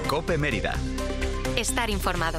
COPE Mérida. Estar informado.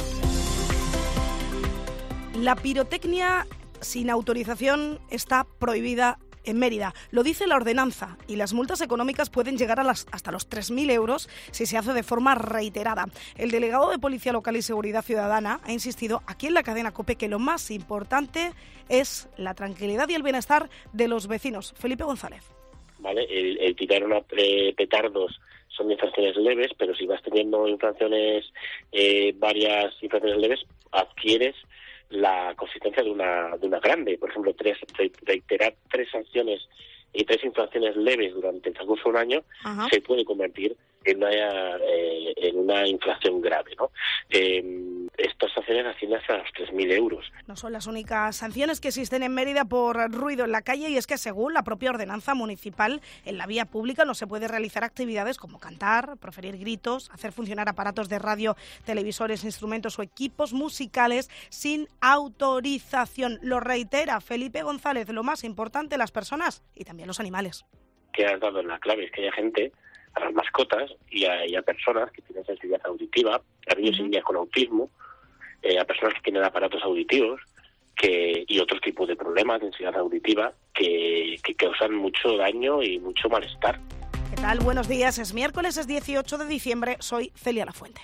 La pirotecnia sin autorización está prohibida en Mérida. Lo dice la ordenanza y las multas económicas pueden llegar hasta los 3.000 euros si se hace de forma reiterada. El delegado de Policía Local y Seguridad Ciudadana ha insistido aquí en la cadena COPE que lo más importante es la tranquilidad y el bienestar de los vecinos. Felipe González. ¿Vale? El tirar petardos son infracciones leves, pero si vas teniendo infracciones, varias infracciones leves, adquieres la consistencia de una grande. Por ejemplo, reiterar 3 sanciones y 3 infracciones leves durante el transcurso de un año se puede convertir en una infracción grave, ¿no? Estas sanciones ascienden hasta los 3.000 euros. No son las únicas sanciones que existen en Mérida por ruido en la calle, y es que según la propia ordenanza municipal, en la vía pública no se puede realizar actividades como cantar, proferir gritos, hacer funcionar aparatos de radio, televisores, instrumentos o equipos musicales sin autorización. Lo reitera Felipe González, lo más importante, las personas y también los animales. Que has dado en la clave es que haya gente, a las mascotas y a personas que tienen sensibilidad auditiva, a niños y niñas con autismo, a personas que tienen aparatos auditivos y otros tipos de problemas de sensibilidad auditiva que causan mucho daño y mucho malestar. ¿Qué tal? Buenos días. Es miércoles, es 18 de diciembre. Soy Celia Lafuente.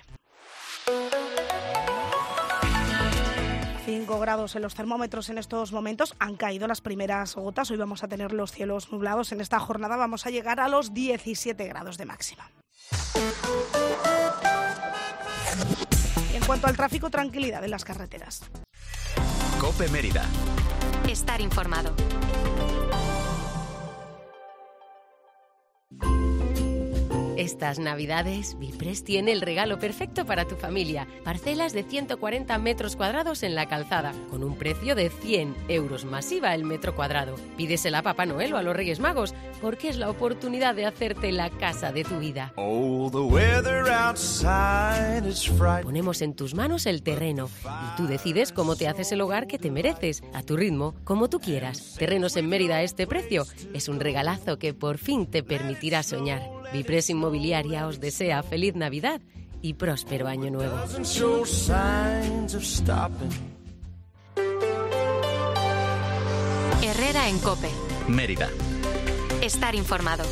5 grados en los termómetros en estos momentos. Han caído las primeras gotas. Hoy vamos a tener los cielos nublados. En esta jornada vamos a llegar a los 17 grados de máxima. Y en cuanto al tráfico, tranquilidad en las carreteras. COPE Mérida. Estar informado. Estas Navidades, Vipres tiene el regalo perfecto para tu familia. Parcelas de 140 metros cuadrados en La Calzada, con un precio de 100 euros más IVA el metro cuadrado. Pídesela a Papá Noel o a los Reyes Magos, porque es la oportunidad de hacerte la casa de tu vida. Ponemos en tus manos el terreno y tú decides cómo te haces el hogar que te mereces, a tu ritmo, como tú quieras. Terrenos en Mérida a este precio es un regalazo que por fin te permitirá soñar. Vipres Inmobiliaria os desea feliz Navidad y próspero año nuevo. Herrera en COPE. Mérida. Estar informado.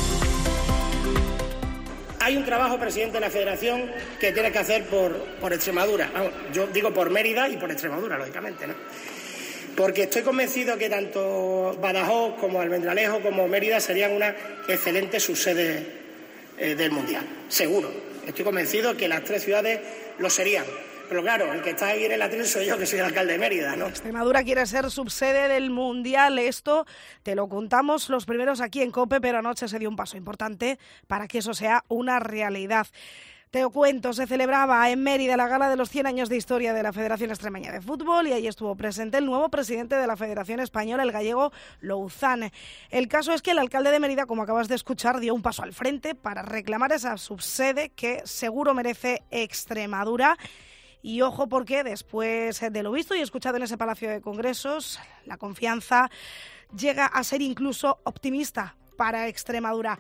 Hay un trabajo, presidente de la Federación, que tiene que hacer por Extremadura. Vamos, yo digo por Mérida y por Extremadura, lógicamente, ¿no? Porque estoy convencido que tanto Badajoz como Almendralejo como Mérida serían una excelente subsede del Mundial. Seguro. Estoy convencido que las 3 ciudades lo serían. Pero claro, el que está ahí en el atril soy yo, que soy el alcalde de Mérida, ¿no? Extremadura quiere ser subsede del Mundial. Esto te lo contamos los primeros aquí en COPE, pero anoche se dio un paso importante para que eso sea una realidad. Te cuento, se celebraba en Mérida la gala de los 100 años de historia de la Federación Extremeña de Fútbol y ahí estuvo presente el nuevo presidente de la Federación Española, el gallego Louzán. El caso es que el alcalde de Mérida, como acabas de escuchar, dio un paso al frente para reclamar esa subsede que seguro merece Extremadura. Y ojo, porque después de lo visto y escuchado en ese Palacio de Congresos, la confianza llega a ser incluso optimista para Extremadura.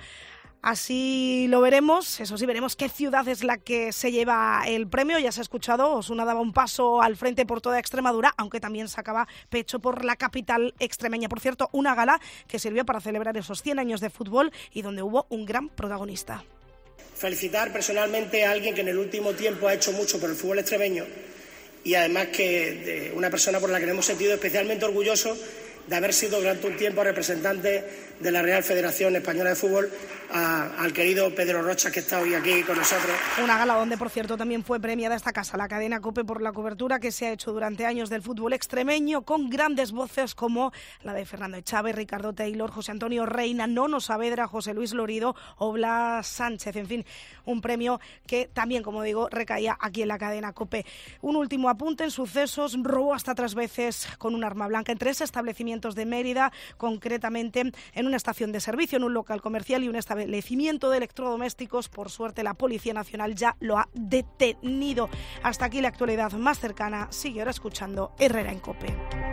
Así lo veremos, eso sí, veremos qué ciudad es la que se lleva el premio. Ya se ha escuchado, Osuna daba un paso al frente por toda Extremadura, aunque también sacaba pecho por la capital extremeña. Por cierto, una gala que sirvió para celebrar esos 100 años de fútbol y donde hubo un gran protagonista. Felicitar personalmente a alguien que en el último tiempo ha hecho mucho por el fútbol extremeño y además que una persona por la que nos hemos sentido especialmente orgullosos de haber sido durante un tiempo representante de la Real Federación Española de Fútbol, al querido Pedro Rocha, que está hoy aquí con nosotros. Una gala donde, por cierto, también fue premiada esta casa, la cadena COPE, por la cobertura que se ha hecho durante años del fútbol extremeño, con grandes voces como la de Fernando Echave, Ricardo Taylor, José Antonio Reina, Nono Saavedra, José Luis Lorido o Blas Sánchez. En fin, un premio que también, como digo, recaía aquí en la cadena COPE. Un último apunte: en sucesos, robó hasta 3 veces con un arma blanca en 3 establecimientos de Mérida, concretamente en una estación de servicio, en un local comercial y un establecimiento de electrodomésticos. Por suerte, la Policía Nacional ya lo ha detenido. Hasta aquí la actualidad más cercana. Sigue ahora escuchando Herrera en COPE.